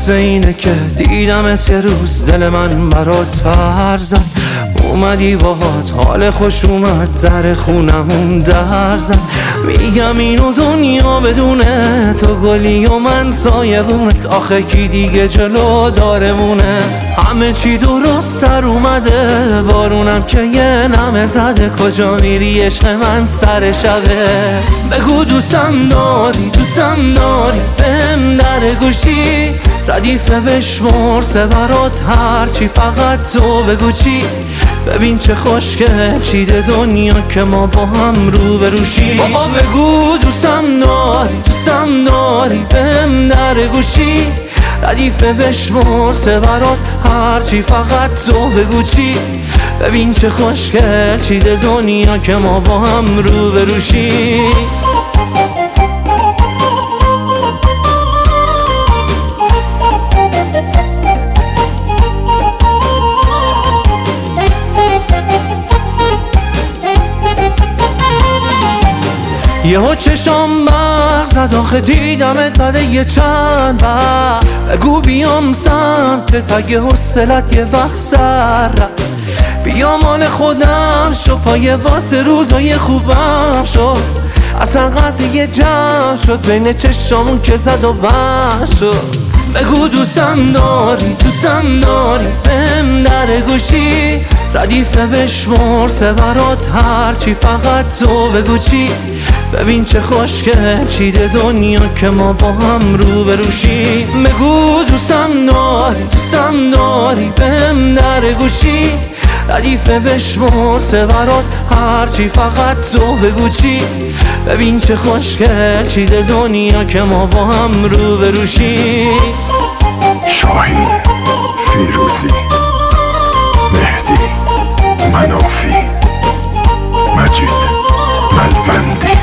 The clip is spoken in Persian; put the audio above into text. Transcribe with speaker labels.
Speaker 1: مثل اینه که دیدمت یه روز دل من برات پر زد، اومدی باهات حال خوش اومد، زر خونمون در زد. میگم اینو دنیا بدونه تو گلی و من سایه بونه، آخه کی دیگه جلو دارمونه. همه چی درست در اومده، بارونم که یه نمه زده، کجا میری عشق من سر شبه. بگو دوستم داری بهم در گوشی، ردیفه بشمر سه برات هرچی، فقط تو بگو چی. ببین چه خوشگل چیده دنیا که ما با هم رو بروشی. بابا بگو دوستم داری بهم در گوشی، ردیفه بشمر سه برات هرچی، فقط تو بگو چی. ببین چه خوشگل چیده دنیا که ما با هم رو بروشی. یهو چشام برق زد، آخه دیدمت بعد یه چند وقت. بگو بیام سمت تگه حوصلت یه وقت سر رفت. بیا مال خودم شو، پای واسه روزای خوبم شد. اصلا قضیه جمع شد بین چشامون که زد و بند شد. بگو دوستم داری بهم در گوشی، ردیفه بشمر سه برات هرچی، فقط تو بگو چی. ببین چه خوشگل چیده دنیا که ما با هم رو بروشی. بگو دوستم داری بهم در گوشی، ردیفه بشمر سه برات هرچی، فقط تو بگو چی. ببین چه خوشگل چیده دنیا که ما با هم رو بروشی.
Speaker 2: شاهین، فیروزی، مهدی، منافی، مجید، ملوندی.